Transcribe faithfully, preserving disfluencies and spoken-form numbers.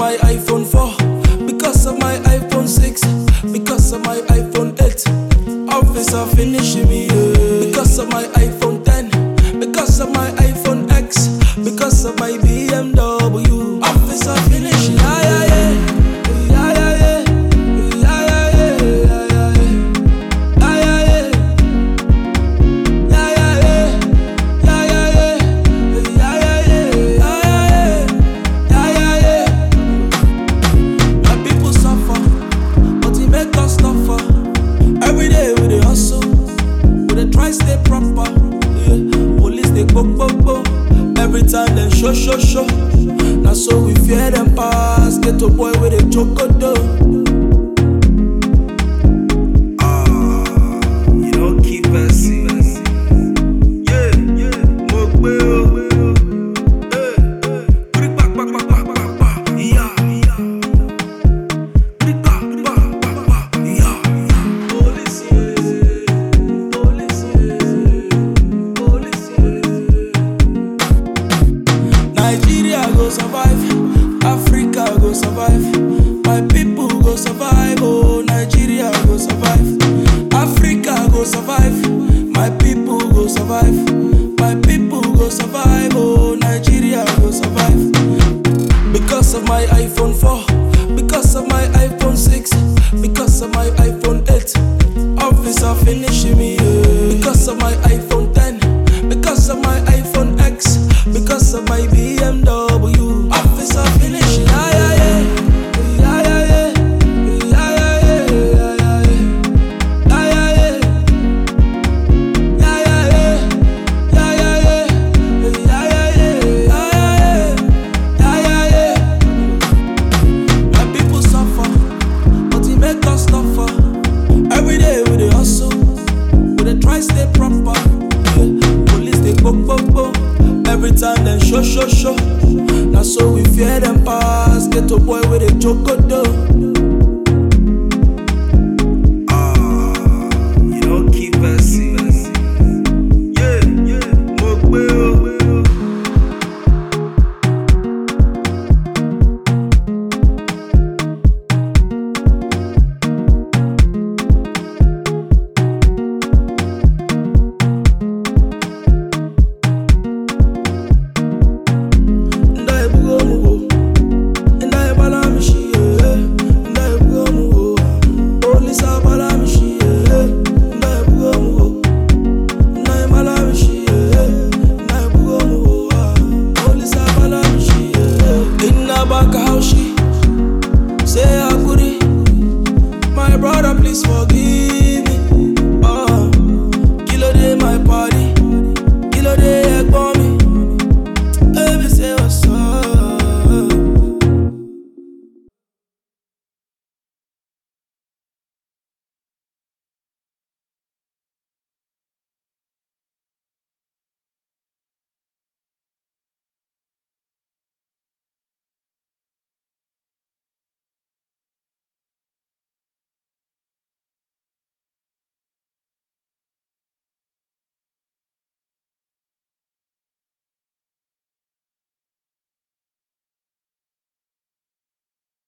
my iPhone four, because of my iPhone six, because of my iPhone eight. Officer finishing me, yeah. Because of my iPhone ten, because of my iPhone X, because of my B M W. Officer finishing, yeah, yeah, yeah. Yeah, yeah, yeah. Yeah, yeah, yeah. Yeah, yeah, yeah. Yeah, yeah, yeah. Yeah, yeah, yeah. Yeah, yeah, yeah. Yeah, yeah, yeah. My people suffer, but it make us suffer. Every day we dey hustle, we dey try stay proper. Yeah. Police dey go go go, every time dem show show show. Na so we fear them pass, get a boy with a chocodo. Ah, you don't keep us. Yeah, yeah, Mogbe. Hey, bring back, back, back, back, back, back. Yeah, yeah. Bring back, back, back, back. Yeah, yeah. Police, police, police. Nigeria go survive, Africa go survive, my people go survive. Oh, Nigeria go survive, Africa go survive, my people go survive, my people go survive. Oh, Nigeria go survive. Because of my iPhone four, because of my iPhone six, because of my iPhone eight. Officer finishing me, yeah. Because of my iPhone ten, because of my iPhone X, because of my B M W. Officer finishing, yeah, yeah, yeah. Yeah, yeah, yeah. Yeah, yeah, yeah. Yeah, yeah, yeah. Yeah, yeah, yeah. Yeah, yeah, yeah. Yeah, yeah, yeah. Yeah, yeah, yeah. My people suffer, but it make us suffer. Every day we dey hustle, we dey try stay proper. Yeah. Police dey go go go, every time dem show show show. Na so we fear them pass, get a boy with a chocodo.